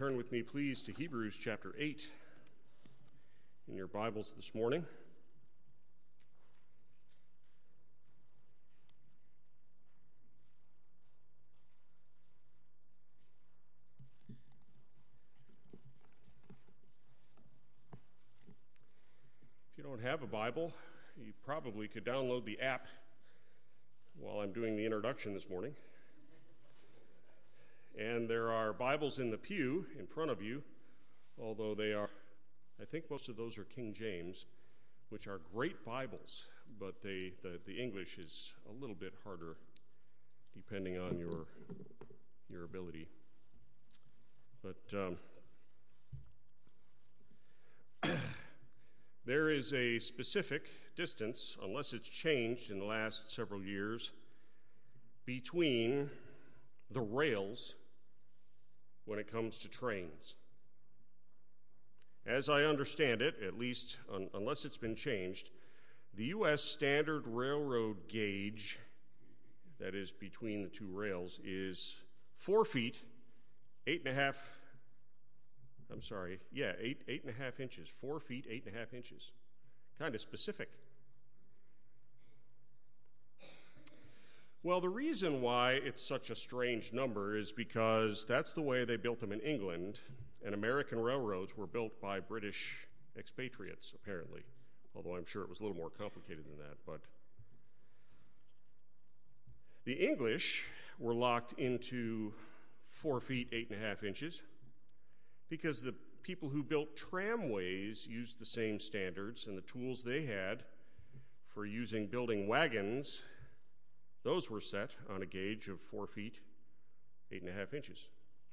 turn with me, please, to Hebrews chapter 8 in your Bibles this morning. If you don't have a Bible, you probably could download the app while I'm doing the introduction this morning. And there are Bibles in the pew in front of you, although they are, I think most of those are King James, which are great Bibles, but the English is a little bit harder depending on your ability. But there is a specific distance, unless it's changed in the last several years, between the rails when it comes to trains. As I understand it, at least unless it's been changed, the U.S. standard railroad gauge, that is between the two rails, is 4 feet, 8.5 inches. 4 feet, 8.5 inches. Kind of specific. Well, the reason why it's such a strange number is because that's the way they built them in England, and American railroads were built by British expatriates, apparently, although I'm sure it was a little more complicated than that. But the English were locked into 4 feet, 8.5 inches, because the people who built tramways used the same standards, and the tools they had for building wagons, those were set on a gauge of 4 feet, 8.5 inches.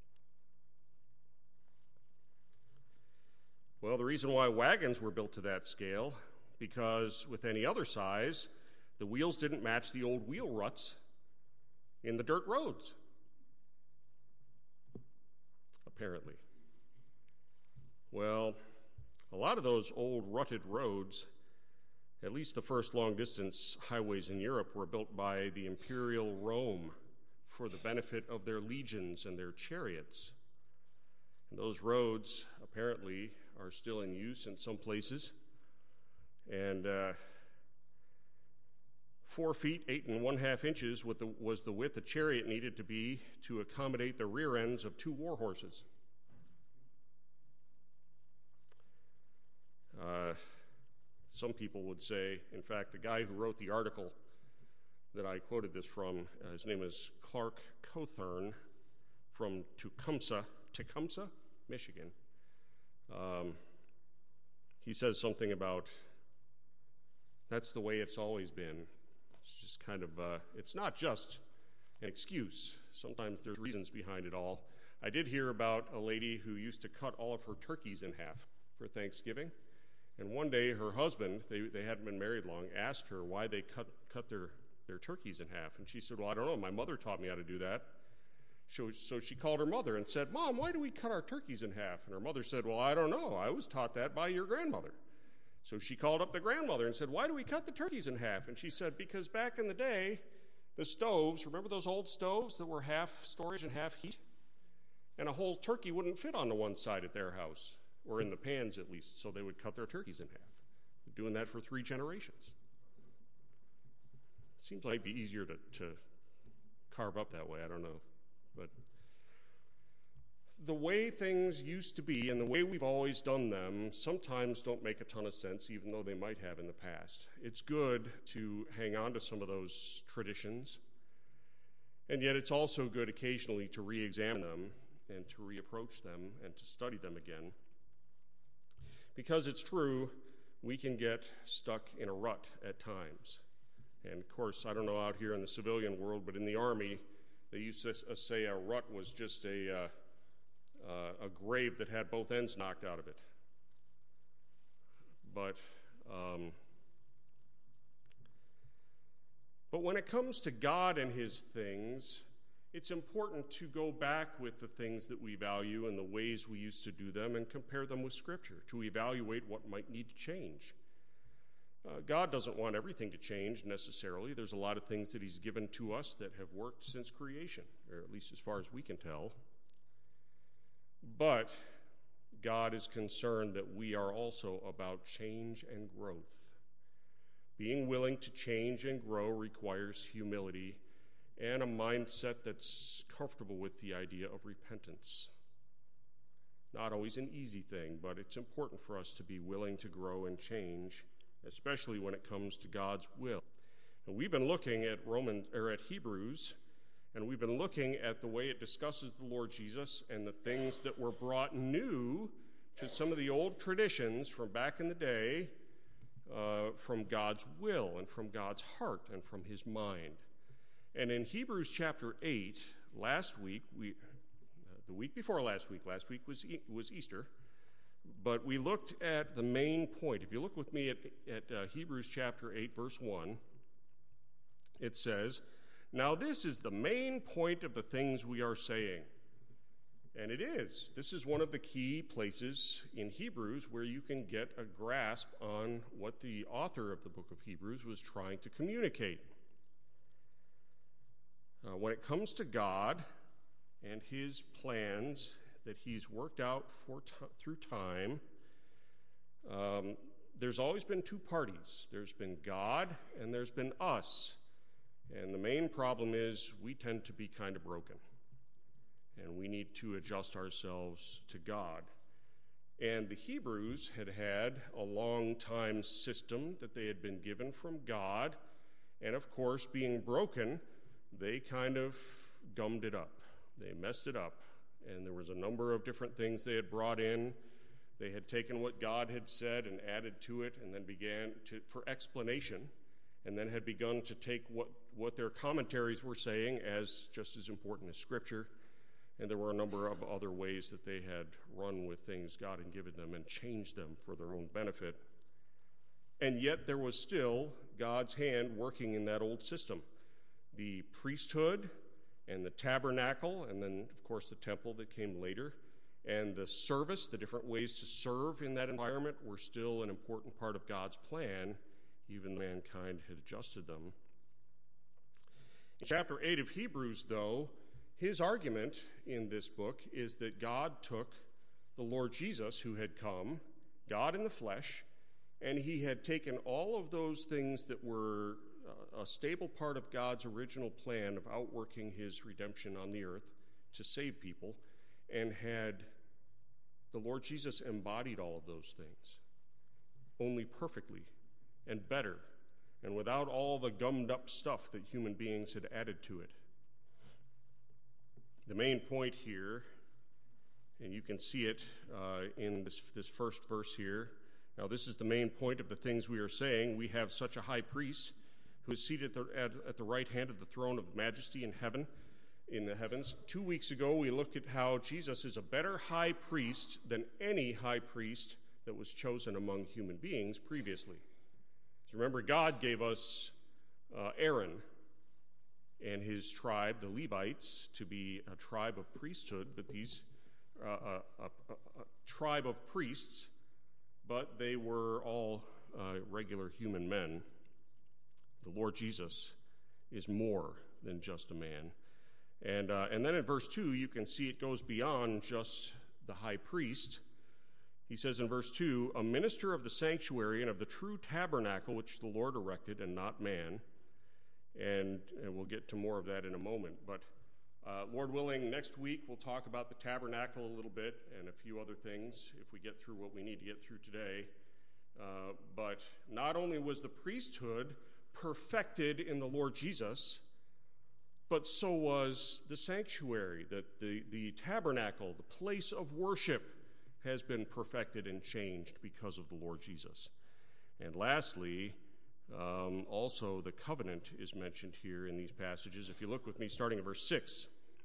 Well, the reason why wagons were built to that scale, because with any other size, the wheels didn't match the old wheel ruts in the dirt roads, apparently. Well, a lot of those old rutted roads, at least the first long-distance highways in Europe, were built by the Imperial Rome for the benefit of their legions and their chariots. And those roads, apparently, are still in use in some places. And 4 feet, 8.5 inches was the width a chariot needed to be to accommodate the rear ends of 2 war horses. Some people would say, in fact, the guy who wrote the article that I quoted this from, his name is Clark Cothern from Tecumseh, Michigan. He says something about, that's the way it's always been. It's just kind of, it's not just an excuse. Sometimes there's reasons behind it all. I did hear about a lady who used to cut all of her turkeys in half for Thanksgiving. And one day her husband, they hadn't been married long, asked her why they cut their turkeys in half. And she said, well, I don't know. My mother taught me how to do that. So she called her mother and said, Mom, why do we cut our turkeys in half? And her mother said, well, I don't know. I was taught that by your grandmother. So she called up the grandmother and said, why do we cut the turkeys in half? And she said, because back in the day, the stoves, remember those old stoves that were half storage and half heat? And a whole turkey wouldn't fit on the one side at their house, or in the pans at least, so they would cut their turkeys in half. They're doing that for 3 generations. Seems like it'd be easier to carve up that way, I don't know. But the way things used to be and the way we've always done them sometimes don't make a ton of sense, even though they might have in the past. It's good to hang on to some of those traditions, and yet it's also good occasionally to re-examine them and to reapproach them and to study them again. Because it's true, we can get stuck in a rut at times. And of course, I don't know out here in the civilian world, but in the Army, they used to say a rut was just a grave that had both ends knocked out of it. But when it comes to God and His things, it's important to go back with the things that we value and the ways we used to do them and compare them with Scripture to evaluate what might need to change. God doesn't want everything to change necessarily. There's a lot of things that He's given to us that have worked since creation, or at least as far as we can tell. But God is concerned that we are also about change and growth. Being willing to change and grow requires humility and a mindset that's comfortable with the idea of repentance. Not always an easy thing, but it's important for us to be willing to grow and change, especially when it comes to God's will. And we've been looking at Hebrews, and we've been looking at the way it discusses the Lord Jesus and the things that were brought new to some of the old traditions from back in the day, from God's will and from God's heart and from his mind. And in Hebrews chapter 8, the week before last week was Easter, but we looked at the main point. If you look with me at Hebrews chapter 8, verse 1, it says, "Now this is the main point of the things we are saying." And it is. This is one of the key places in Hebrews where you can get a grasp on what the author of the book of Hebrews was trying to communicate. When it comes to God and his plans that he's worked out through time, there's always been two parties. There's been God and there's been us. And the main problem is we tend to be kind of broken. And we need to adjust ourselves to God. And the Hebrews had a long time system that they had been given from God. And of course, being broken, they kind of gummed it up. They messed it up. And there was a number of different things they had brought in. They had taken what God had said and added to it, and then began for explanation, and then had begun to take what their commentaries were saying as just as important as Scripture. And there were a number of other ways that they had run with things God had given them and changed them for their own benefit. And yet there was still God's hand working in that old system. The priesthood and the tabernacle, and then, of course, the temple that came later, and the service, the different ways to serve in that environment were still an important part of God's plan, even though mankind had adjusted them. In chapter 8 of Hebrews, though, his argument in this book is that God took the Lord Jesus, who had come, God in the flesh, and he had taken all of those things that were a stable part of God's original plan of outworking his redemption on the earth to save people, and had the Lord Jesus embodied all of those things, only perfectly and better, and without all the gummed up stuff that human beings had added to it. The main point here, and you can see it in this first verse here. Now, this is the main point of the things we are saying. We have such a high priest who is seated at the right hand of the throne of majesty in the heavens. 2 weeks ago, we looked at how Jesus is a better high priest than any high priest that was chosen among human beings previously. So remember, God gave us Aaron and his tribe, the Levites, to be a tribe of priesthood, but these a tribe of priests, but they were all regular human men. The Lord Jesus is more than just a man. And then in verse 2, you can see it goes beyond just the high priest. He says in verse 2, "A minister of the sanctuary and of the true tabernacle which the Lord erected, and not man." And we'll get to more of that in a moment. But Lord willing, next week we'll talk about the tabernacle a little bit and a few other things if we get through what we need to get through today. But not only was the priesthood perfected in the Lord Jesus, but so was the sanctuary, that the tabernacle, the place of worship, has been perfected and changed because of the Lord Jesus. And lastly, also the covenant is mentioned here in these passages. If you look with me, starting in verse 6,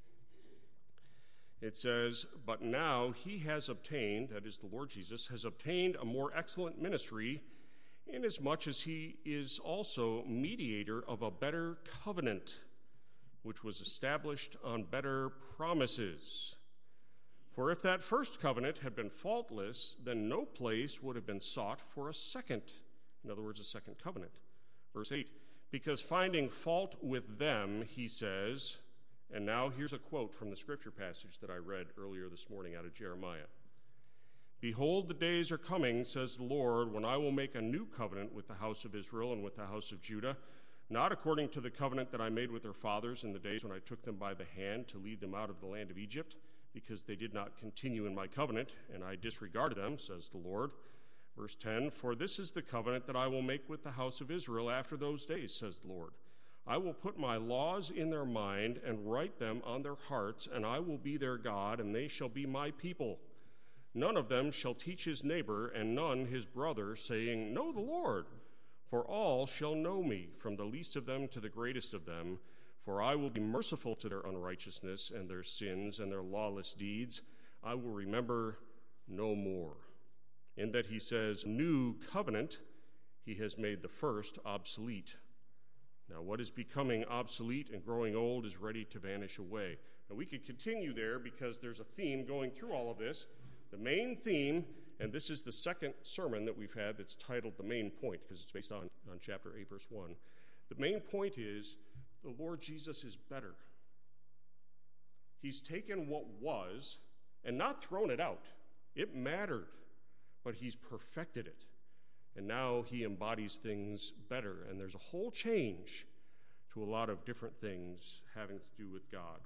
it says, "But now he has obtained," that is the Lord Jesus, "has obtained a more excellent ministry, inasmuch as he is also mediator of a better covenant, which was established on better promises. For if that first covenant had been faultless, then no place would have been sought for a second." In other words, a second covenant. Verse 8, "Because finding fault with them, he says, And now here's a quote from the scripture passage that I read earlier this morning out of Jeremiah. Behold, the days are coming, says the Lord, when I will make a new covenant with the house of Israel and with the house of Judah, not according to the covenant that I made with their fathers in the days when I took them by the hand to lead them out of the land of Egypt, because they did not continue in my covenant, and I disregarded them, says the Lord. Verse 10, for this is the covenant that I will make with the house of Israel after those days, says the Lord. I will put my laws in their mind and write them on their hearts, and I will be their God, and they shall be my people. None of them shall teach his neighbor, and none his brother, saying, Know the Lord. For all shall know me, from the least of them to the greatest of them, for I will be merciful to their unrighteousness and their sins and their lawless deeds. I will remember no more. In that he says, new covenant, he has made the first obsolete. Now, what is becoming obsolete and growing old is ready to vanish away. Now, we could continue there because there's a theme going through all of this. The main theme, and this is the second sermon that we've had that's titled The Main Point, because it's based on chapter 8, verse 1. The main point is the Lord Jesus is better. He's taken what was and not thrown it out. It mattered, but he's perfected it. And now he embodies things better. And there's a whole change to a lot of different things having to do with God.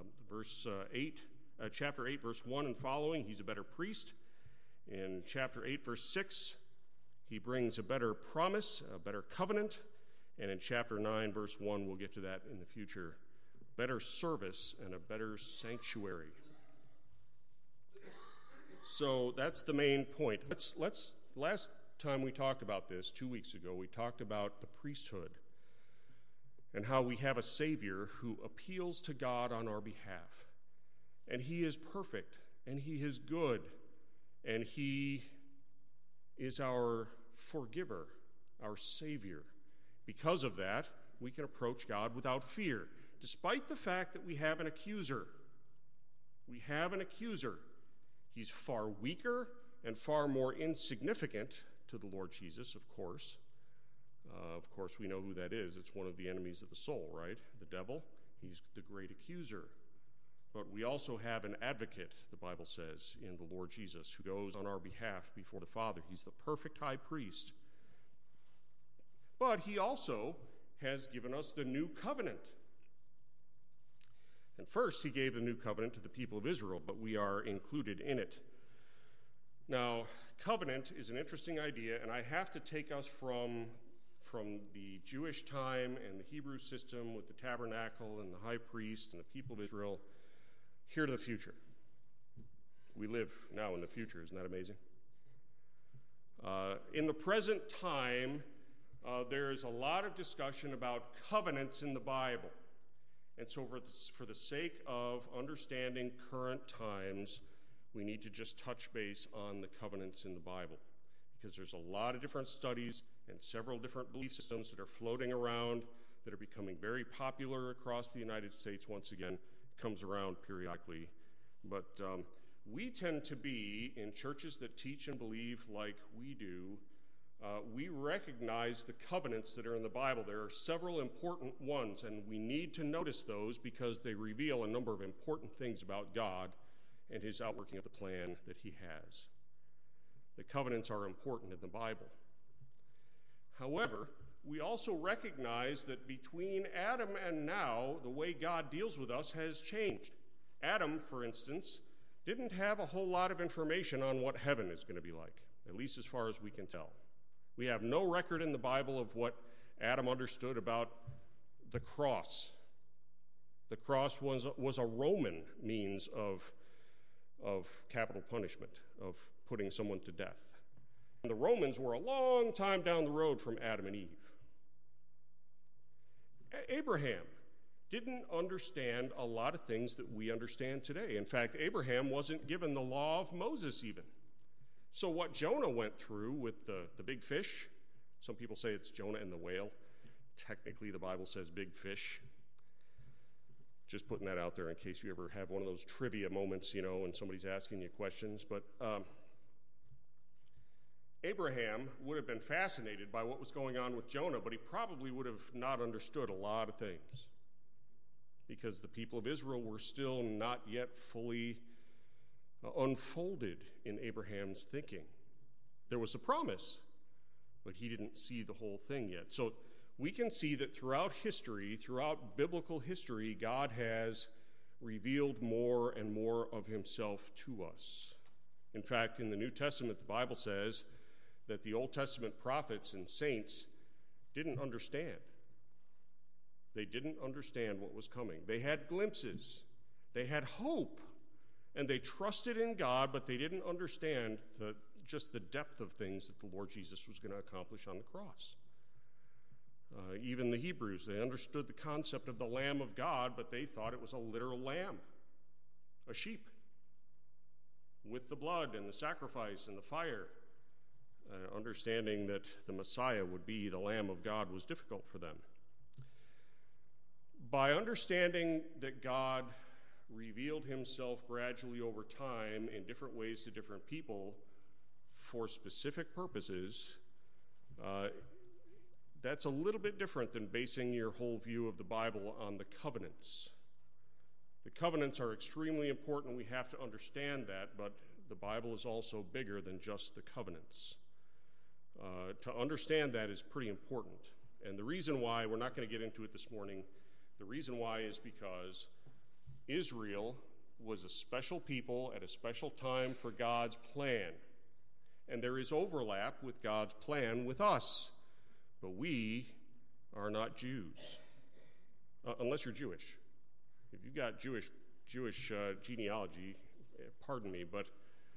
Chapter 8, verse 1 and following, he's a better priest. In chapter 8, verse 6, he brings a better promise, a better covenant. And in chapter 9, verse 1, we'll get to that in the future, better service and a better sanctuary. So that's the main point. Last time we talked about this, 2 weeks ago, we talked about the priesthood and how we have a Savior who appeals to God on our behalf. And he is perfect, and he is good, and he is our forgiver, our Savior. Because of that, we can approach God without fear, despite the fact that we have an accuser. We have an accuser. He's far weaker and far more insignificant to the Lord Jesus, of course. Of course, we know who that is. It's one of the enemies of the soul, right? The devil. He's the great accuser. But we also have an advocate, the Bible says, in the Lord Jesus, who goes on our behalf before the Father. He's the perfect high priest. But he also has given us the new covenant. And first, he gave the new covenant to the people of Israel, but we are included in it. Now, covenant is an interesting idea, and I have to take us from the Jewish time and the Hebrew system with the tabernacle and the high priest and the people of Israel here to the future. We live now in the future. Isn't that amazing? In the present time, there's a lot of discussion about covenants in the Bible. And so for the sake of understanding current times, we need to just touch base on the covenants in the Bible, because there's a lot of different studies and several different belief systems that are floating around that are becoming very popular across the United States once again. It comes around periodically. But we tend to be, in churches that teach and believe like we do, we recognize the covenants that are in the Bible. There are several important ones, and we need to notice those because they reveal a number of important things about God and his outworking of the plan that he has. The covenants are important in the Bible. However, we also recognize that between Adam and now, the way God deals with us has changed. Adam, for instance, didn't have a whole lot of information on what heaven is going to be like, at least as far as we can tell. We have no record in the Bible of what Adam understood about the cross. The cross was a Roman means of capital punishment, of putting someone to death. And the Romans were a long time down the road from Adam and Eve. Abraham didn't understand a lot of things that we understand today. In fact, Abraham wasn't given the law of Moses even. So what Jonah went through with the big fish, some people say it's Jonah and the whale. Technically, the Bible says big fish. Just putting that out there in case you ever have one of those trivia moments, and somebody's asking you questions. But Abraham would have been fascinated by what was going on with Jonah, but he probably would have not understood a lot of things because the people of Israel were still not yet fully unfolded in Abraham's thinking. There was a promise, but he didn't see the whole thing yet. So we can see that throughout history, throughout biblical history, God has revealed more and more of himself to us. In fact, in the New Testament, the Bible says that the Old Testament prophets and saints didn't understand. They didn't understand what was coming. They had glimpses. They had hope. And they trusted in God, but they didn't understand just the depth of things that the Lord Jesus was going to accomplish on the cross. Even the Hebrews, they understood the concept of the Lamb of God, but they thought it was a literal lamb, a sheep, with the blood and the sacrifice and the fire. Understanding that the Messiah would be the Lamb of God was difficult for them. By understanding that God revealed himself gradually over time in different ways to different people for specific purposes, that's a little bit different than basing your whole view of the Bible on the covenants. The covenants are extremely important. We have to understand that, but the Bible is also bigger than just the covenants. To understand that is pretty important. And the reason why, we're not going to get into it this morning, the reason why is because Israel was a special people at a special time for God's plan. And there is overlap with God's plan with us. But we are not Jews, unless you're Jewish. If you've got Jewish genealogy, pardon me, but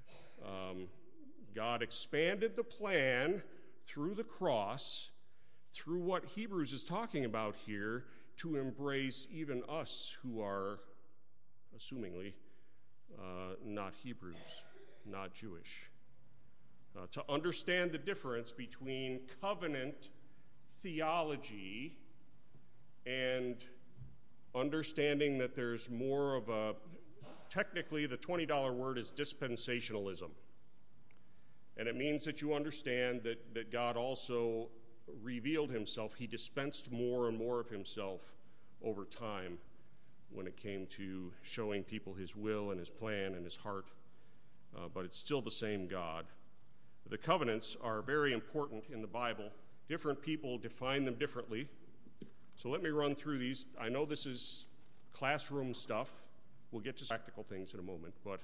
God expanded the plan through the cross, through what Hebrews is talking about here, to embrace even us who are, assumingly, not Hebrews, not Jewish. To understand the difference between covenant theology and understanding that there's more of a, technically the $20 word is dispensationalism. And it means that you understand that God also revealed himself. He dispensed more and more of himself over time when it came to showing people his will and his plan and his heart. But it's still the same God. The covenants are very important in the Bible. Different people define them differently. So let me run through these. I know this is classroom stuff. We'll get to practical things in a moment. But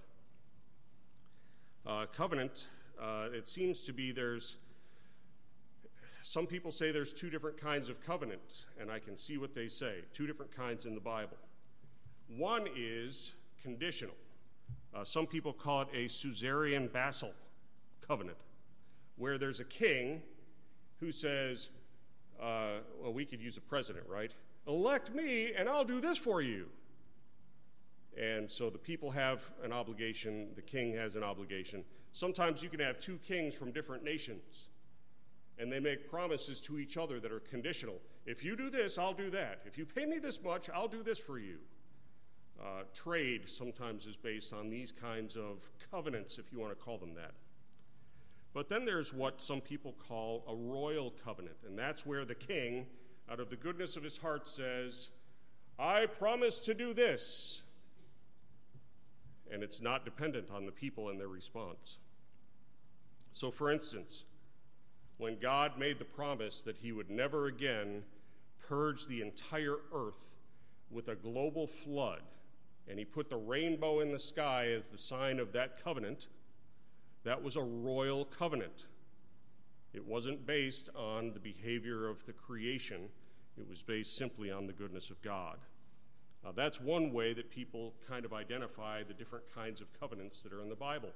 covenant, it seems to be some people say there's two different kinds of covenant, and I can see what they say. Two different kinds in the Bible. One is conditional. Some people call it a suzerain vassal covenant, where there's a king who says, well, we could use a president, right? Elect me, and I'll do this for you. And so the people have an obligation, the king has an obligation. Sometimes you can have two kings from different nations, and they make promises to each other that are conditional. If you do this, I'll do that. If you pay me this much, I'll do this for you. Trade sometimes is based on these kinds of covenants, if you want to call them that. But then there's what some people call a royal covenant, and that's where the king, out of the goodness of his heart, says, I promise to do this. And it's not dependent on the people and their response. So, for instance, when God made the promise that he would never again purge the entire earth with a global flood, and he put the rainbow in the sky as the sign of that covenant, that was a royal covenant. It wasn't based on the behavior of the creation. It was based simply on the goodness of God. That's one way that people kind of identify the different kinds of covenants that are in the Bible.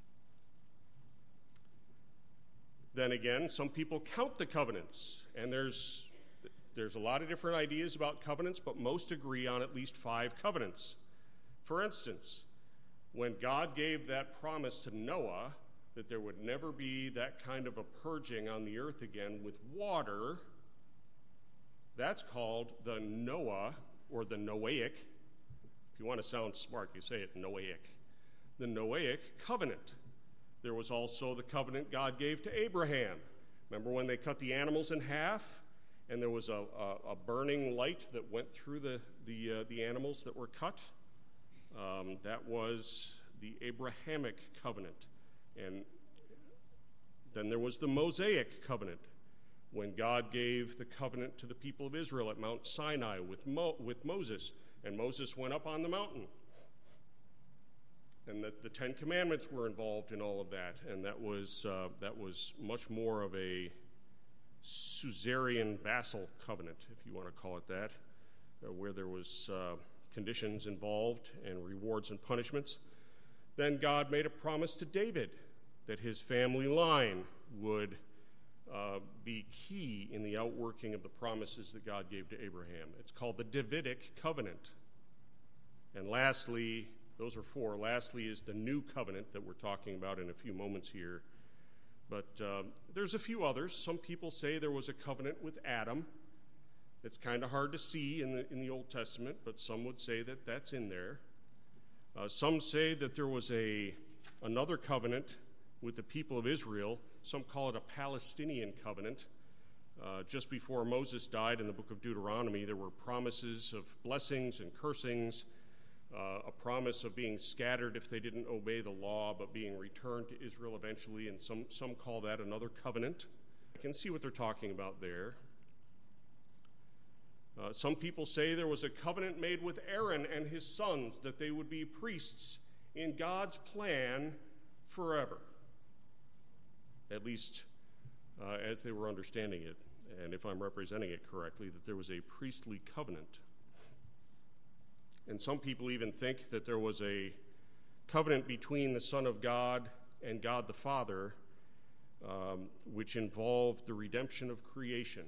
Then again, some people count the covenants, and there's a lot of different ideas about covenants, but most agree on at least 5 covenants. For instance, when God gave that promise to Noah that there would never be that kind of a purging on the earth again with water, that's called the Noah, or the Noahic. If you want to sound smart, you say it Noahic. The Noahic covenant. There was also the covenant God gave to Abraham. Remember when they cut the animals in half and there was a burning light that went through the animals that were cut. That was the Abrahamic covenant. And then there was the Mosaic covenant, when God gave the covenant to the people of Israel at Mount Sinai with Moses, and Moses went up on the mountain. And the Ten Commandments were involved in all of that, and that was much more of a suzerain vassal covenant, if you want to call it that, where there was conditions involved and rewards and punishments. Then God made a promise to David that his family line would be key in the outworking of the promises that God gave to Abraham. It's called the Davidic covenant. And lastly, those are four. Lastly is the new covenant that we're talking about in a few moments here. But there's a few others. Some people say there was a covenant with Adam. It's kind of hard to see in the Old Testament, but some would say that that's in there. Some say that there was another covenant with the people of Israel. Some call it a Palestinian covenant. Just before Moses died in the book of Deuteronomy, there were promises of blessings and cursings, a promise of being scattered if they didn't obey the law, but being returned to Israel eventually, and some call that another covenant. I can see what they're talking about there. Some people say there was a covenant made with Aaron and his sons, that they would be priests in God's plan forever, at least as they were understanding it, and if I'm representing it correctly, that there was a priestly covenant. And some people even think that there was a covenant between the Son of God and God the Father, which involved the redemption of creation.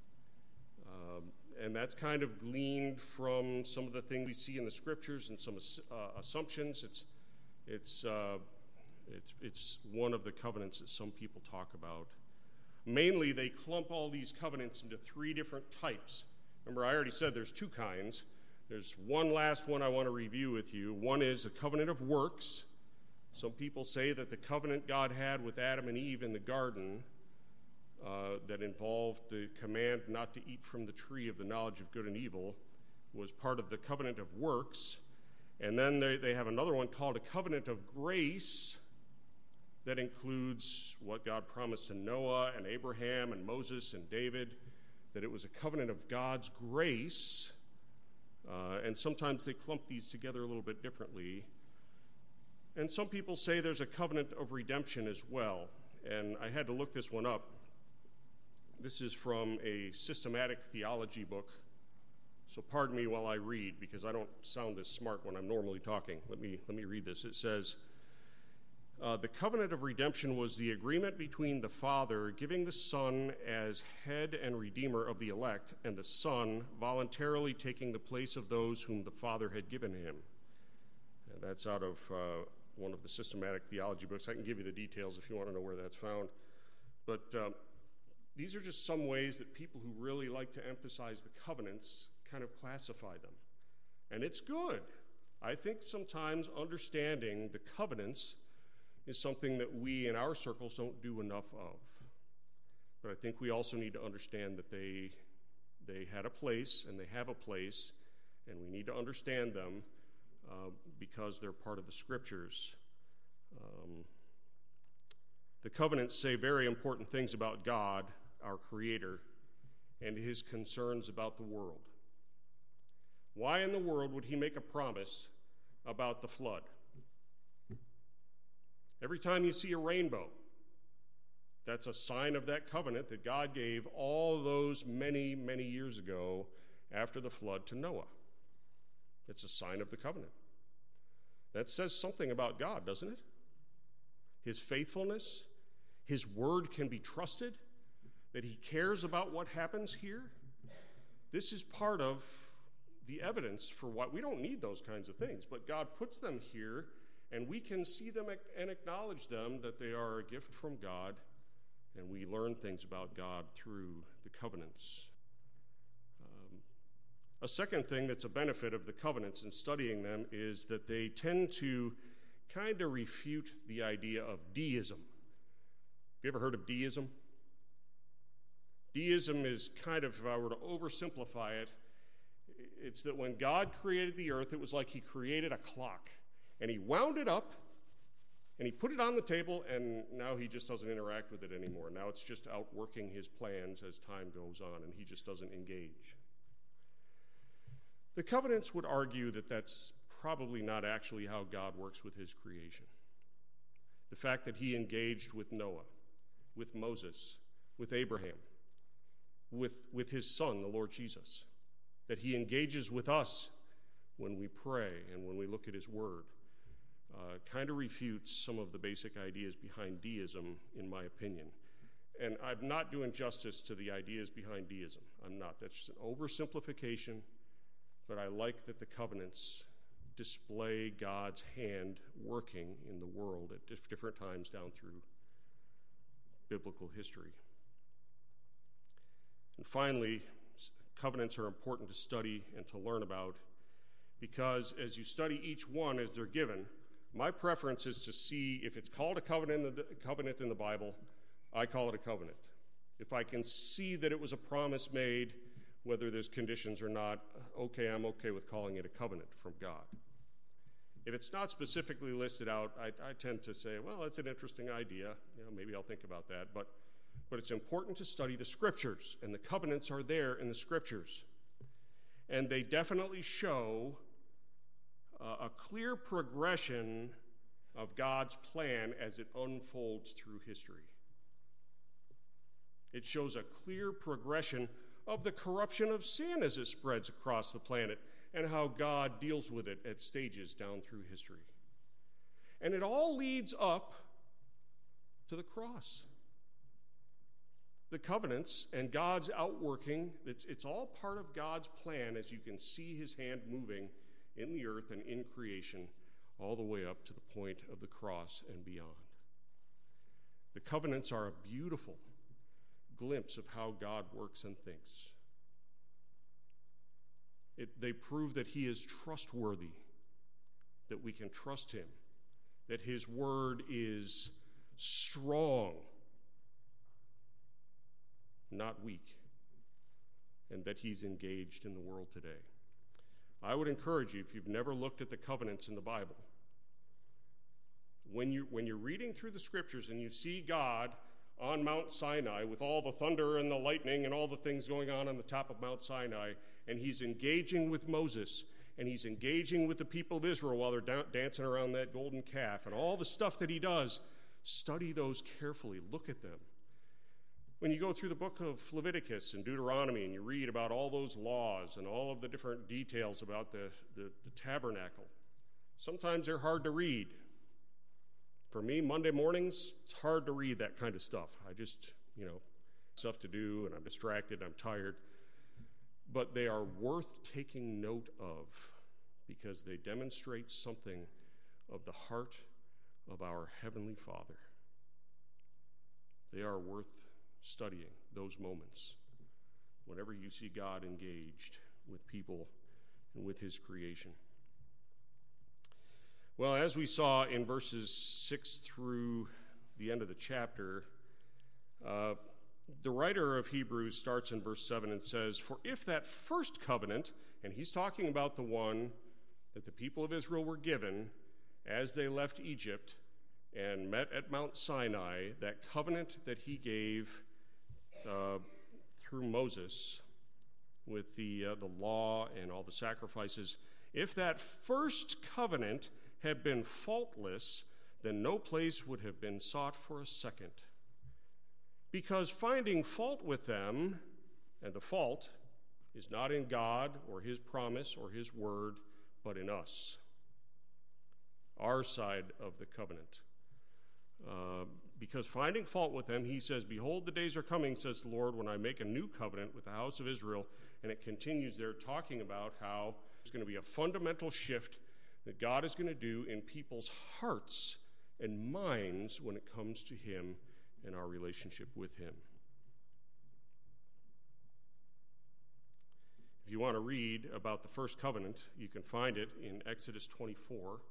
And that's kind of gleaned from some of the things we see in the scriptures and some assumptions. It's one of the covenants that some people talk about. Mainly, they clump all these covenants into three different types. Remember, I already said there's two kinds. There's one last one I want to review with you. One is a covenant of works. Some people say that the covenant God had with Adam and Eve in the garden that involved the command not to eat from the tree of the knowledge of good and evil was part of the covenant of works. And then they have another one called a covenant of grace that includes what God promised to Noah and Abraham and Moses and David, that it was a covenant of God's grace. And sometimes they clump these together a little bit differently. And some people say there's a covenant of redemption as well. And I had to look this one up. This is from a systematic theology book. So pardon me while I read, because I don't sound as smart when I'm normally talking. Let me read this. It says, the covenant of redemption was the agreement between the Father giving the Son as head and redeemer of the elect, and the Son voluntarily taking the place of those whom the Father had given him. And that's out of one of the systematic theology books. I can give you the details if you want to know where that's found. But these are just some ways that people who really like to emphasize the covenants kind of classify them. And it's good. I think sometimes understanding the covenants is something that we in our circles don't do enough of. But I think we also need to understand that they had a place and they have a place, and we need to understand them because they're part of the scriptures. The covenants say very important things about God, our Creator, and his concerns about the world. Why in the world would he make a promise about the flood? Every time you see a rainbow, that's a sign of that covenant that God gave all those many, many years ago after the flood to Noah. It's a sign of the covenant. That says something about God, doesn't it? His faithfulness, his word can be trusted, that he cares about what happens here. This is part of the evidence for what we don't need those kinds of things, but God puts them here, and we can see them and acknowledge them, that they are a gift from God, and we learn things about God through the covenants. A second thing that's a benefit of the covenants and studying them is that they tend to kind of refute the idea of deism. Have you ever heard of deism? Deism is kind of, if I were to oversimplify it, it's that when God created the earth, it was like he created a clock. And he wound it up, and he put it on the table, and now he just doesn't interact with it anymore. Now it's just out working his plans as time goes on, and he just doesn't engage. The covenants would argue that that's probably not actually how God works with his creation. The fact that he engaged with Noah, with Moses, with Abraham, with his son, the Lord Jesus, that he engages with us when we pray and when we look at his word, kind of refutes some of the basic ideas behind deism, in my opinion. And I'm not doing justice to the ideas behind deism. I'm not. That's just an oversimplification, but I like that the covenants display God's hand working in the world at different times down through biblical history. And finally, covenants are important to study and to learn about because as you study each one as they're given, my preference is to see if it's called a covenant in the Bible, I call it a covenant. If I can see that it was a promise made, whether there's conditions or not, okay, I'm okay with calling it a covenant from God. If it's not specifically listed out, I tend to say, well, that's an interesting idea. Maybe I'll think about that. But it's important to study the Scriptures, and the covenants are there in the Scriptures. And they definitely show a clear progression of God's plan as it unfolds through history. It shows a clear progression of the corruption of sin as it spreads across the planet and how God deals with it at stages down through history. And it all leads up to the cross. The covenants and God's outworking, it's all part of God's plan as you can see his hand moving in the earth and in creation all the way up to the point of the cross and beyond. The covenants are a beautiful glimpse of how God works and thinks. They prove that he is trustworthy, that we can trust him, that his word is strong, not weak, and that he's engaged in the world today. I would encourage you, if you've never looked at the covenants in the Bible, when you're reading through the Scriptures and you see God on Mount Sinai with all the thunder and the lightning and all the things going on the top of Mount Sinai, and he's engaging with Moses, and he's engaging with the people of Israel while they're dancing around that golden calf, and all the stuff that he does, study those carefully. Look at them. When you go through the book of Leviticus and Deuteronomy and you read about all those laws and all of the different details about the tabernacle, sometimes they're hard to read. For me, Monday mornings, it's hard to read that kind of stuff. I just, stuff to do, and I'm distracted, I'm tired. But they are worth taking note of because they demonstrate something of the heart of our Heavenly Father. They are worth studying those moments whenever you see God engaged with people and with his creation. Well, as we saw in verses 6 through the end of the chapter, the writer of Hebrews starts in verse 7 and says, "For if that first covenant," and he's talking about the one that the people of Israel were given as they left Egypt and met at Mount Sinai, that covenant that he gave through Moses with the law and all the sacrifices, if that first covenant had been faultless, then no place would have been sought for a second. Because finding fault with them, and the fault is not in God or his promise or his word, but in us, our side of the covenant. Because finding fault with them, he says, "Behold, the days are coming, says the Lord, when I make a new covenant with the house of Israel." And it continues there talking about how there's going to be a fundamental shift that God is going to do in people's hearts and minds when it comes to him and our relationship with him. If you want to read about the first covenant, you can find it in Exodus 24.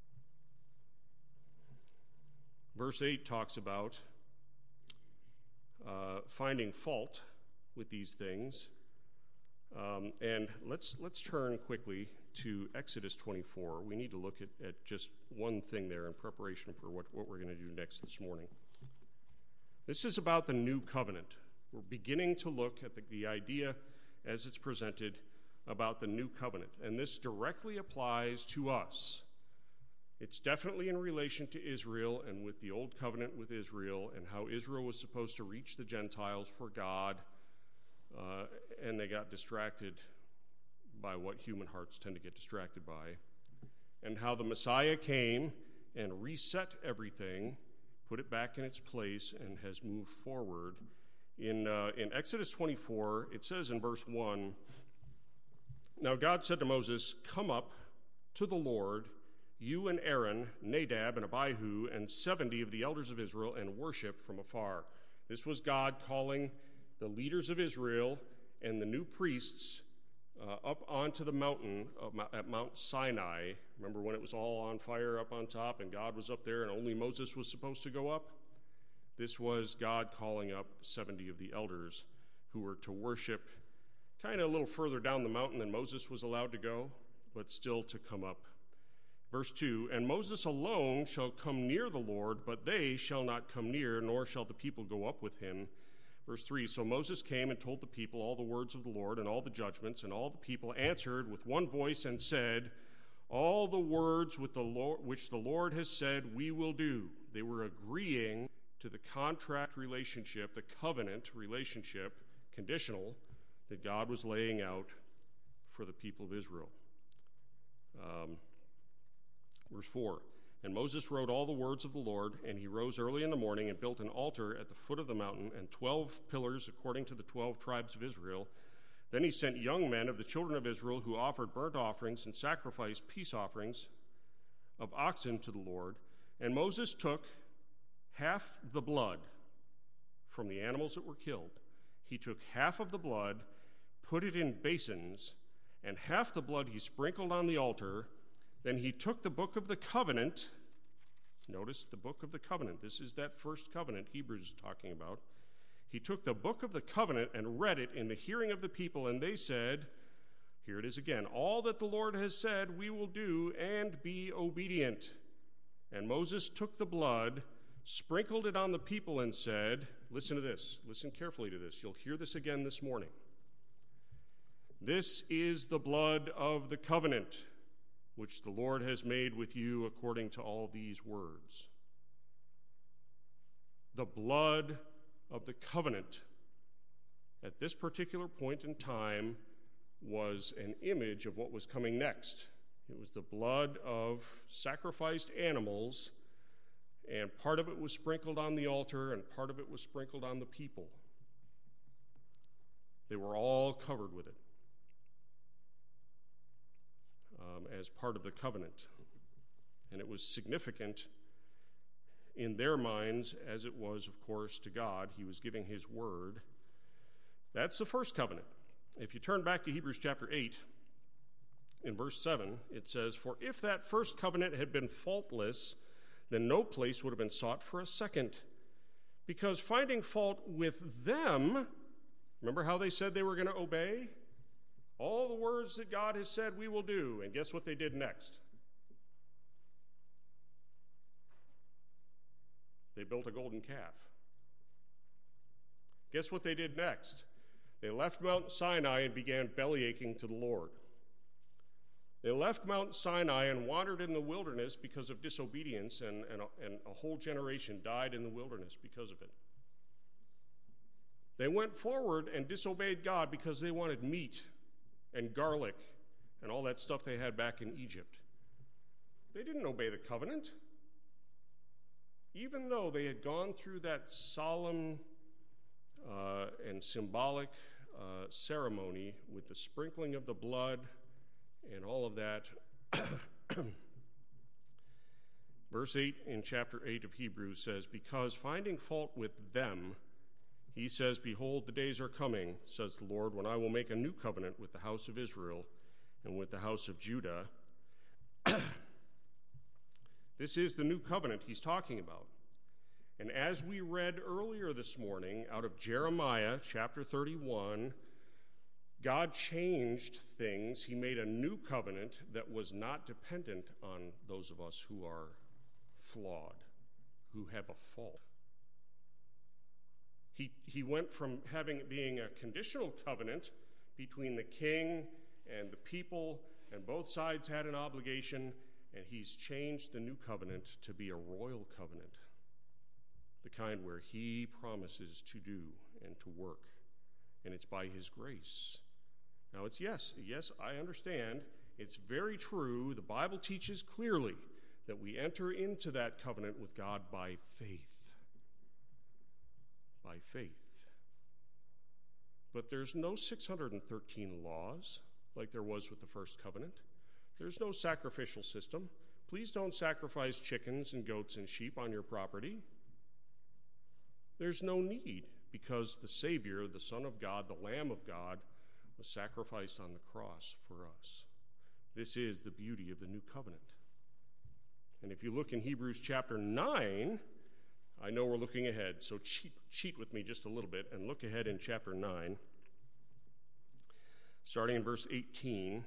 Verse 8 talks about finding fault with these things. And let's turn quickly to Exodus 24. We need to look at just one thing there in preparation for what we're going to do next this morning. This is about the new covenant. We're beginning to look at the idea as it's presented about the new covenant. And this directly applies to us. It's definitely in relation to Israel and with the old covenant with Israel and how Israel was supposed to reach the Gentiles for God, and they got distracted by what human hearts tend to get distracted by, and how the Messiah came and reset everything, put it back in its place, and has moved forward. In Exodus 24, it says in verse 1, "Now God said to Moses, 'Come up to the Lord, you and Aaron, Nadab and Abihu, and 70 of the elders of Israel, and worship from afar.'" This was God calling the leaders of Israel and the new priests up onto the mountain at Mount Sinai. Remember when it was all on fire up on top and God was up there and only Moses was supposed to go up? This was God calling up 70 of the elders who were to worship kind of a little further down the mountain than Moses was allowed to go, but still to come up. Verse 2, "And Moses alone shall come near the Lord, but they shall not come near, nor shall the people go up with him." Verse 3, "So Moses came and told the people all the words of the Lord and all the judgments, and all the people answered with one voice and said, 'All the words which the Lord has said we will do.'" They were agreeing to the contract relationship, the covenant relationship, conditional, that God was laying out for the people of Israel. Verse 4, "And Moses wrote all the words of the Lord, and he rose early in the morning and built an altar at the foot of the mountain and 12 pillars according to the 12 tribes of Israel. Then he sent young men of the children of Israel who offered burnt offerings and sacrificed peace offerings of oxen to the Lord. And Moses took half the blood from the animals that were killed. He took half of the blood, put it in basins, and half the blood he sprinkled on the altar. Then he took the book of the covenant." Notice the book of the covenant. This is that first covenant Hebrews is talking about. "He took the book of the covenant and read it in the hearing of the people, and they said," here it is again, "All that the Lord has said we will do and be obedient. And Moses took the blood, sprinkled it on the people, and said," listen to this, listen carefully to this. You'll hear this again this morning. "This is the blood of the covenant, which the Lord has made with you according to all these words." The blood of the covenant at this particular point in time was an image of what was coming next. It was the blood of sacrificed animals, and part of it was sprinkled on the altar, and part of it was sprinkled on the people. They were all covered with it as part of the covenant. And it was significant in their minds, as it was, of course, to God. He was giving his word. That's the first covenant. If you turn back to Hebrews chapter 8, in verse 7, it says, "For if that first covenant had been faultless, then no place would have been sought for a second. Because finding fault with them," remember how they said they were going to obey? "All the words that God has said we will do." And guess what they did next? They built a golden calf. Guess what they did next? They left Mount Sinai and began bellyaching to the Lord. They left Mount Sinai and wandered in the wilderness because of disobedience, and a whole generation died in the wilderness because of it. They went forward and disobeyed God because they wanted meat and garlic and all that stuff they had back in Egypt. They didn't obey the covenant. Even though they had gone through that solemn and symbolic ceremony with the sprinkling of the blood and all of that. Verse 8 in chapter 8 of Hebrews says, "Because finding fault with them, he says, 'Behold, the days are coming, says the Lord, when I will make a new covenant with the house of Israel and with the house of Judah.'" This is the new covenant he's talking about. And as we read earlier this morning out of Jeremiah chapter 31, God changed things. He made a new covenant that was not dependent on those of us who are flawed, who have a fault. He went from being a conditional covenant between the king and the people, and both sides had an obligation, and he's changed the new covenant to be a royal covenant, the kind where he promises to do and to work, and it's by his grace. Now it's yes, I understand. It's very true. The Bible teaches clearly that we enter into that covenant with God by faith. By faith. But there's no 613 laws like there was with the first covenant. There's no sacrificial system. Please don't sacrifice chickens and goats and sheep on your property. There's no need, because the Savior, the Son of God, the Lamb of God, was sacrificed on the cross for us. This is the beauty of the new covenant. And if you look in Hebrews chapter 9, I know we're looking ahead, so cheat with me just a little bit and look ahead in chapter 9, starting in verse 18.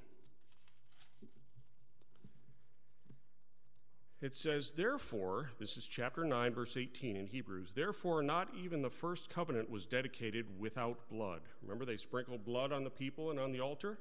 It says, therefore, this is chapter 9, verse 18 in Hebrews, therefore not even the first covenant was dedicated without blood. Remember, they sprinkled blood on the people and on the altar?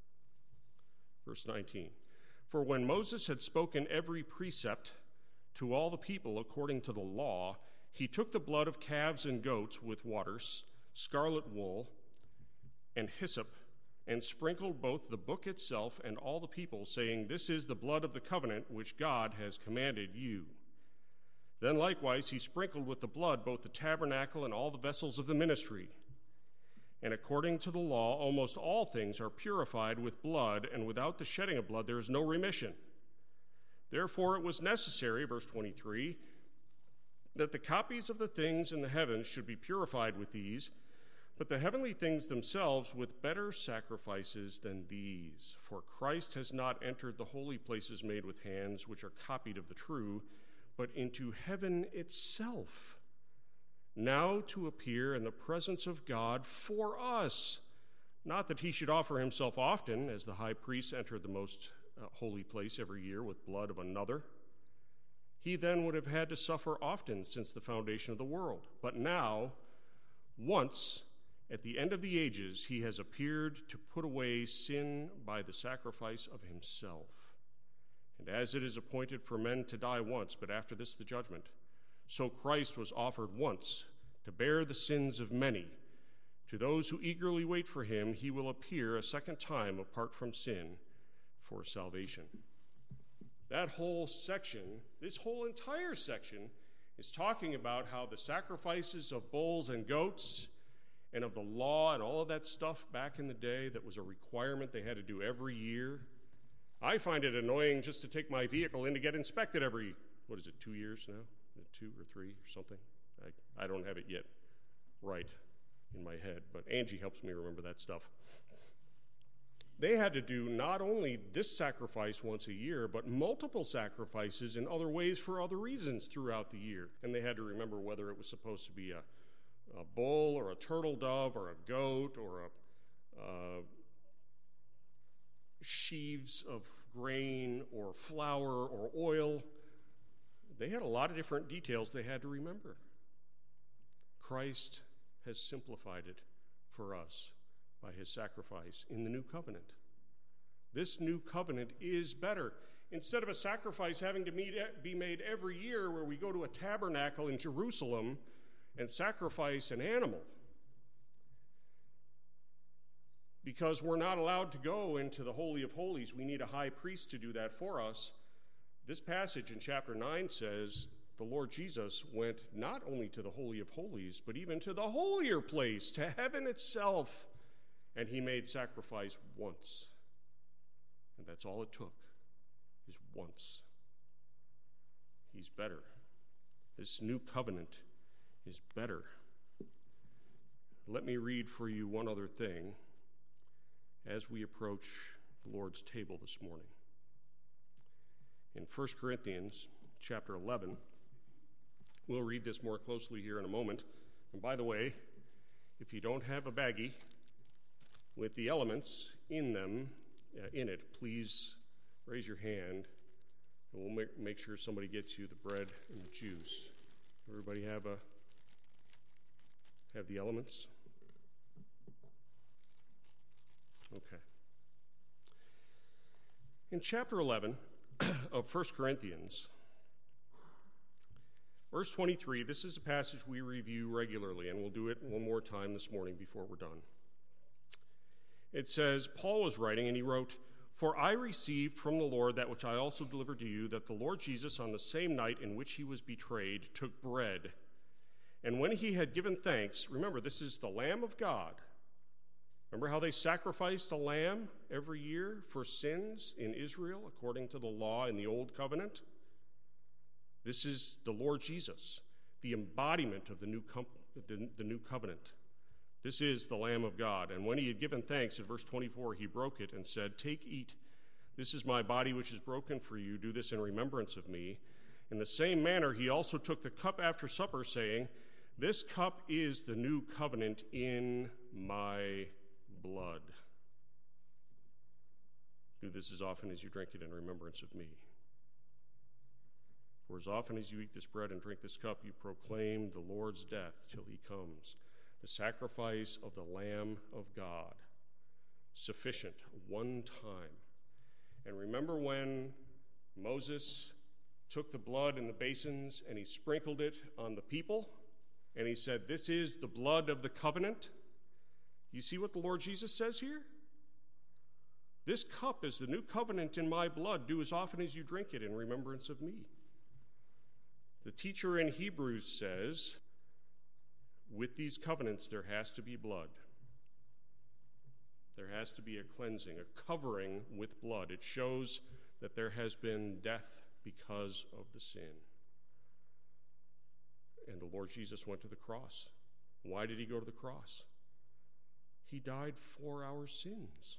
Verse 19, for when Moses had spoken every precept to all the people according to the law, he took the blood of calves and goats with water, scarlet wool, and hyssop, and sprinkled both the book itself and all the people, saying, this is the blood of the covenant which God has commanded you. Then likewise he sprinkled with the blood both the tabernacle and all the vessels of the ministry. And according to the law, almost all things are purified with blood, and without the shedding of blood there is no remission. Therefore it was necessary, verse 23, that the copies of the things in the heavens should be purified with these, but the heavenly things themselves with better sacrifices than these. For Christ has not entered the holy places made with hands, which are copied of the true, but into heaven itself, now to appear in the presence of God for us. Not that he should offer himself often, as the high priest entered the most holy place every year with blood of another. He then would have had to suffer often since the foundation of the world. But now, once, at the end of the ages, he has appeared to put away sin by the sacrifice of himself. And as it is appointed for men to die once, but after this the judgment, so Christ was offered once to bear the sins of many. To those who eagerly wait for him, he will appear a second time apart from sin for salvation. That whole section, this whole entire section, is talking about how the sacrifices of bulls and goats and of the law and all of that stuff back in the day that was a requirement they had to do every year. I find it annoying just to take my vehicle in to get inspected every, 2 years now? 2 or 3 or something? I don't have it yet right in my head, but Angie helps me remember that stuff. They had to do not only this sacrifice once a year, but multiple sacrifices in other ways for other reasons throughout the year. And they had to remember whether it was supposed to be a bull or a turtle dove or a goat or sheaves of grain or flour or oil. They had a lot of different details they had to remember. Christ has simplified it for us by his sacrifice in the new covenant. This new covenant is better. Instead of a sacrifice having to be made every year where we go to a tabernacle in Jerusalem and sacrifice an animal, because we're not allowed to go into the Holy of Holies, we need a high priest to do that for us. This passage in chapter 9 says the Lord Jesus went not only to the Holy of Holies, but even to the holier place, to heaven itself, and he made sacrifice once. And that's all it took, is once. He's better. This new covenant is better. Let me read for you one other thing as we approach the Lord's table this morning. In 1 Corinthians chapter 11, We'll read this more closely here in a moment. And by the way, if you don't have a baggie with the elements in it, please raise your hand, and we'll make sure somebody gets you the bread and the juice. Everybody have the elements? Okay. In chapter 11 of 1 Corinthians, verse 23, this is a passage we review regularly, and we'll do it one more time this morning before we're done. It says, Paul was writing, and he wrote, "For I received from the Lord that which I also delivered to you, that the Lord Jesus, on the same night in which he was betrayed, took bread. And when he had given thanks," remember, this is the Lamb of God. Remember how they sacrificed a lamb every year for sins in Israel, according to the law in the Old Covenant? This is the Lord Jesus, the embodiment of the new covenant. This is the Lamb of God. And when he had given thanks, in verse 24, he broke it and said, "Take, eat. This is my body which is broken for you. Do this in remembrance of me." In the same manner, he also took the cup after supper, saying, "This cup is the new covenant in my blood. Do this as often as you drink it in remembrance of me. For as often as you eat this bread and drink this cup, you proclaim the Lord's death till he comes." The sacrifice of the Lamb of God, sufficient, one time. And remember when Moses took the blood in the basins and he sprinkled it on the people, and he said, "This is the blood of the covenant." You see what the Lord Jesus says here? "This cup is the new covenant in my blood. Do as often as you drink it in remembrance of me." The teacher in Hebrews says, with these covenants, there has to be blood. There has to be a cleansing, a covering with blood. It shows that there has been death because of the sin. And the Lord Jesus went to the cross. Why did he go to the cross? He died for our sins.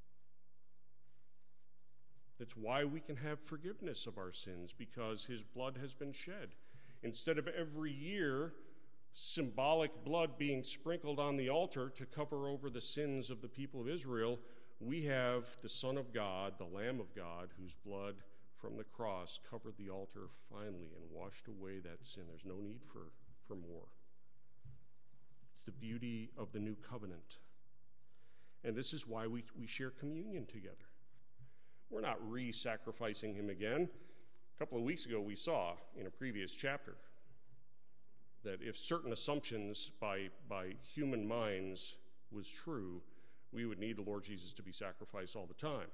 That's why we can have forgiveness of our sins, because his blood has been shed. Instead of every year symbolic blood being sprinkled on the altar to cover over the sins of the people of Israel, we have the Son of God, the Lamb of God, whose blood from the cross covered the altar finally and washed away that sin. There's no need for more. It's the beauty of the new covenant. And this is why we share communion together. We're not re-sacrificing him again. A couple of weeks ago we saw in a previous chapter that if certain assumptions by human minds was true, we would need the Lord Jesus to be sacrificed all the time.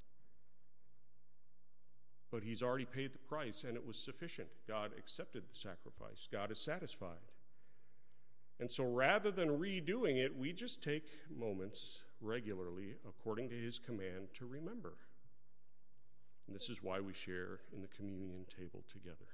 But he's already paid the price, and it was sufficient. God accepted the sacrifice. God is satisfied. And so rather than redoing it, we just take moments regularly, according to his command, to remember. And this is why we share in the communion table together.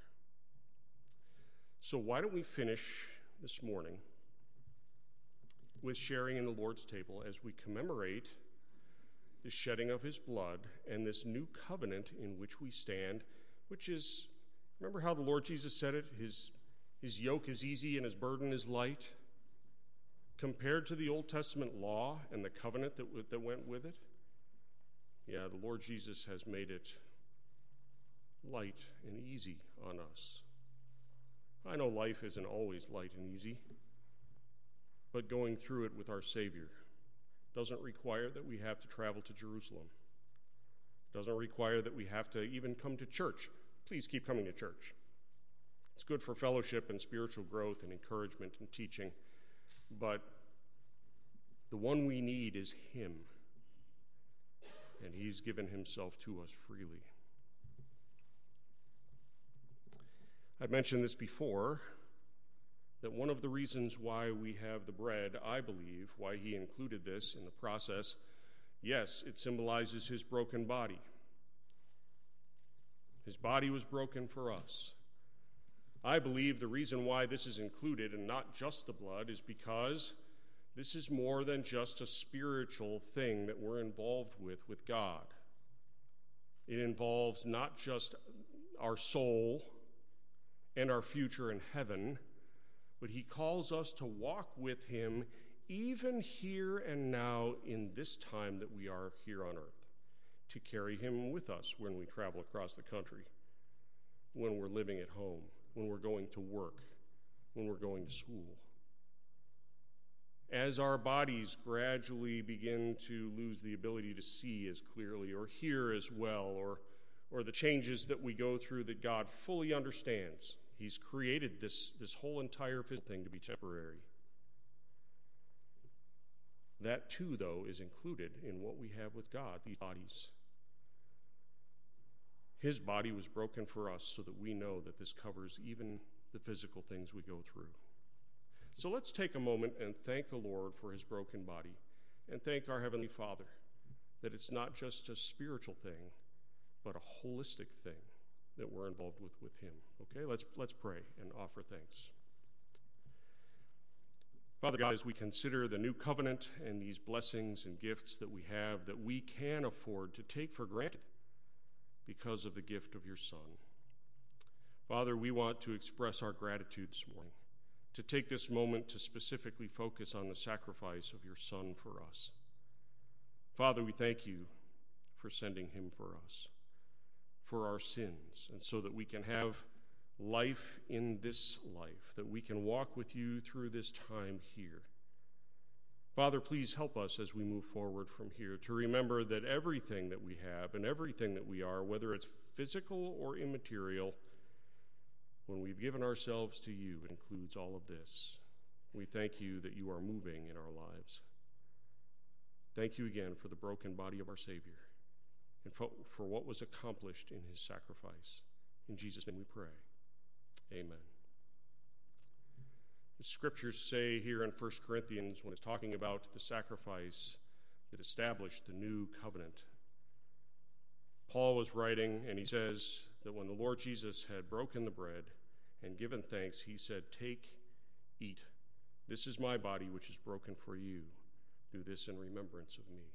So why don't we finish this morning with sharing in the Lord's table as we commemorate the shedding of his blood and this new covenant in which we stand, which is, remember how the Lord Jesus said it? His yoke is easy and his burden is light. Compared to the Old Testament law and the covenant that went with it, yeah, the Lord Jesus has made it light and easy on us. I know life isn't always light and easy, but going through it with our Savior doesn't require that we have to travel to Jerusalem. Doesn't require that we have to even come to church. Please keep coming to church. It's good for fellowship and spiritual growth and encouragement and teaching, but the one we need is him, and he's given himself to us freely. I've mentioned this before, that one of the reasons why we have the bread, I believe, why he included this in the process, yes, it symbolizes his broken body. His body was broken for us. I believe the reason why this is included, and not just the blood, is because this is more than just a spiritual thing that we're involved with God. It involves not just our soul and our future in heaven, but he calls us to walk with him even here and now in this time that we are here on earth, to carry him with us when we travel across the country, when we're living at home, when we're going to work, when we're going to school. As our bodies gradually begin to lose the ability to see as clearly or hear as well, or the changes that we go through that God fully understands, he's created this whole entire physical thing to be temporary. That too, though, is included in what we have with God, these bodies. His body was broken for us so that we know that this covers even the physical things we go through. So let's take a moment and thank the Lord for his broken body, and thank our Heavenly Father that it's not just a spiritual thing, but a holistic thing that we're involved with him. Okay, let's pray and offer thanks. Father God, as we consider the new covenant and these blessings and gifts that we have that we can afford to take for granted because of the gift of your Son, Father, we want to express our gratitude this morning, to take this moment to specifically focus on the sacrifice of your Son for us. Father, we thank you for sending him for us, for our sins, and so that we can have life in this life, that we can walk with you through this time here. Father, please help us as we move forward from here to remember that everything that we have and everything that we are, whether it's physical or immaterial, when we've given ourselves to you, it includes all of this. We thank you that you are moving in our lives. Thank you again for the broken body of our Savior and for what was accomplished in his sacrifice. In Jesus' name we pray. Amen. The scriptures say here in 1 Corinthians, when it's talking about the sacrifice that established the new covenant, Paul was writing, and he says that when the Lord Jesus had broken the bread and given thanks, he said, "Take, eat. This is my body, which is broken for you. Do this in remembrance of me."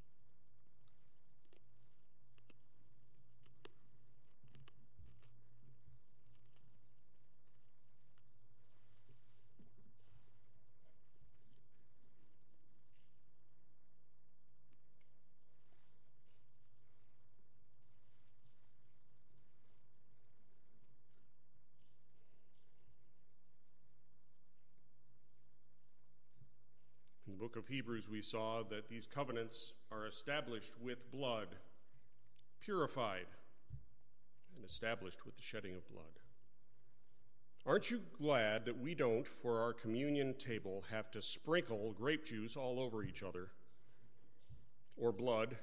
In the book of Hebrews, we saw that these covenants are established with blood, purified, and established with the shedding of blood. Aren't you glad that we don't, for our communion table, have to sprinkle grape juice all over each other or blood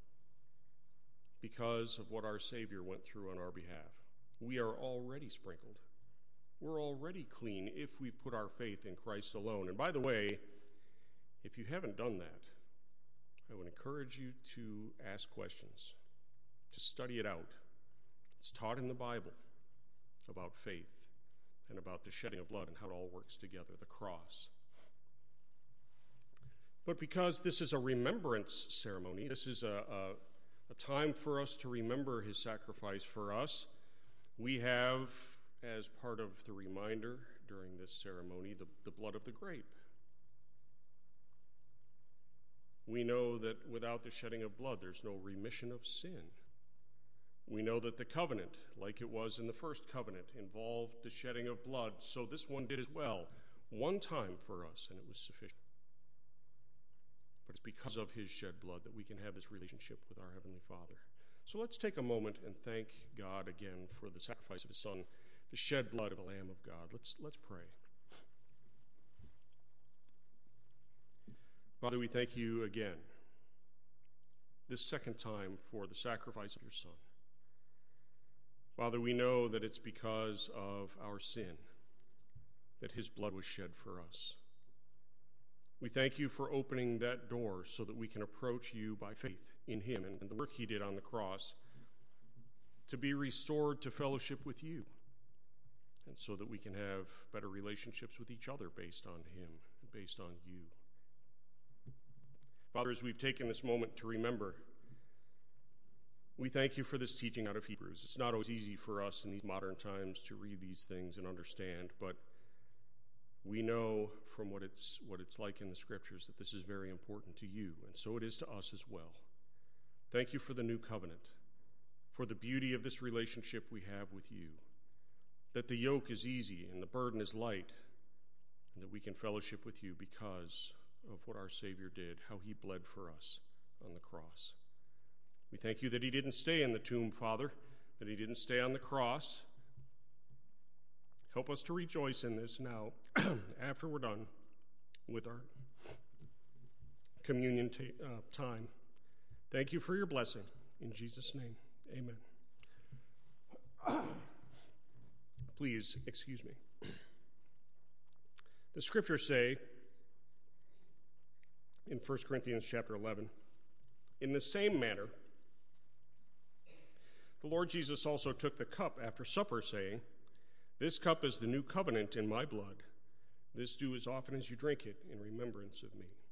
because of what our Savior went through on our behalf? We are already sprinkled. We're already clean if we've put our faith in Christ alone. And by the way, if you haven't done that, I would encourage you to ask questions, to study it out. It's taught in the Bible about faith and about the shedding of blood and how it all works together, the cross. But because this is a remembrance ceremony, this is a time for us to remember his sacrifice for us, we have, as part of the reminder during this ceremony, the blood of the grape. We know that without the shedding of blood, there's no remission of sin. We know that the covenant, like it was in the first covenant, involved the shedding of blood, so this one did as well, one time for us, and it was sufficient. But it's because of his shed blood that we can have this relationship with our Heavenly Father. So let's take a moment and thank God again for the sacrifice of his Son, the shed blood of the Lamb of God. Let's pray. Father, we thank you again, this second time, for the sacrifice of your Son. Father, we know that it's because of our sin that his blood was shed for us. We thank you for opening that door so that we can approach you by faith in him and the work he did on the cross to be restored to fellowship with you, and so that we can have better relationships with each other based on him, based on you. Father, as we've taken this moment to remember We thank you for this teaching out of Hebrews. It's not always easy for us in these modern times to read these things and understand, but we know from what it's like in the Scriptures that this is very important to you, and so it is to us as well. Thank you for the new covenant, for the beauty of this relationship we have with you, that the yoke is easy and the burden is light, and that we can fellowship with you because of what our Savior did, how he bled for us on the cross. We thank you that he didn't stay in the tomb, Father, that he didn't stay on the cross. Help us to rejoice in this now after we're done with our communion time. Thank you for your blessing. In Jesus' name, amen. Please excuse me. The scriptures say in 1 Corinthians chapter 11, in the same manner, the Lord Jesus also took the cup after supper, saying, "This cup is the new covenant in my blood. This do as often as you drink it in remembrance of me."